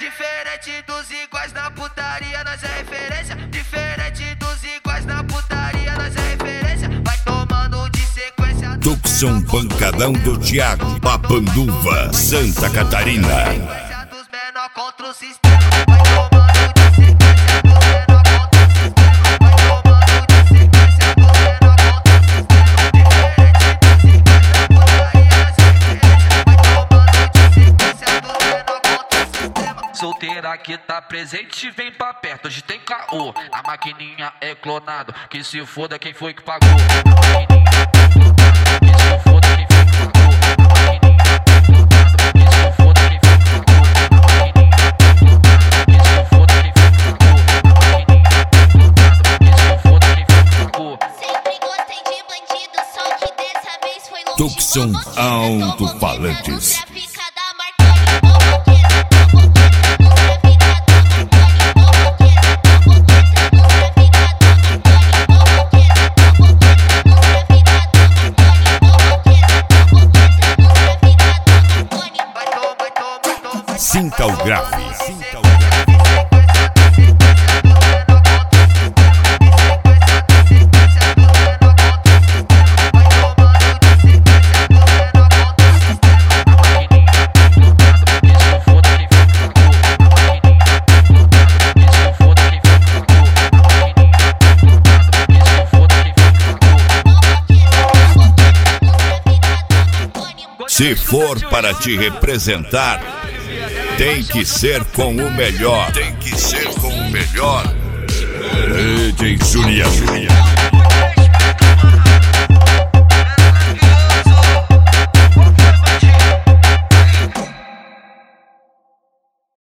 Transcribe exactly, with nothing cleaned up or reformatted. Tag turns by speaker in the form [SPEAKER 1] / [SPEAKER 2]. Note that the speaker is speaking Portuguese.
[SPEAKER 1] Diferente dos iguais na putaria, nós é referência. Diferente dos iguais na putaria, nós é referência. Vai tomando de sequência.
[SPEAKER 2] Tucson Pancadão do Thiago, Papanduva, Santa Catarina.
[SPEAKER 1] Sequência dos menor contra o sistema. Vai tomando de sequência dos menor contra o sistema. Vai tomando de sequência dos menor contra o sistema. Diferente dos iguais na putaria, nós é referência. Vai tomando de sequência dos menor contra o sistema.
[SPEAKER 3] Solteira que tá presente, vem pra perto, hoje tem caô. A maquininha é clonado, que se foda quem foi que pagou. A maquininha é clonado, que se foda quem foi que pagou. A maquininha é clonado, que se foda quem foi que pagou. A maquininha é clonado, que se foda quem foi que pagou. A maquininha é clonado, que se foda quem foi que pagou.
[SPEAKER 4] Sempre gostei de bandido, só que dessa vez foi longe.
[SPEAKER 2] Tucson Alto-Falantes. Sinta o grave. Sinta o grave. Se for para te representar, tem que ser com o melhor. Tem que ser com o melhor. D J Juliano.